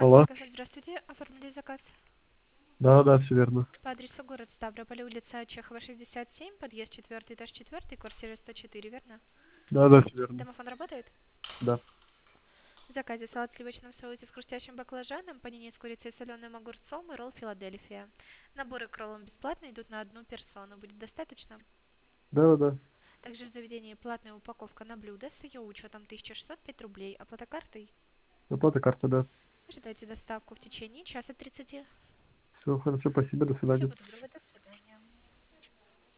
Алло. Алкоголь, здравствуйте. Оформили заказ Да, да, все верно. по адресу город Ставрополь, улица Чехова, 67, подъезд 4, этаж 4, квартира 104, верно? Да, да, все верно. Домофон работает? Да. В заказе салат в сливочном соусе с хрустящим баклажаном, панини с курицей и соленым огурцом и ролл Филадельфия. Наборы к роллам бесплатно идут на одну персону. Будет достаточно? Да, да. Также в заведении платная упаковка на блюдо с ее учетом 1605 рублей. Оплата картой? Оплата карта, да. Ожидайте доставку в течение часа 30. Все хорошо, спасибо, до Всего свидания. доброго, до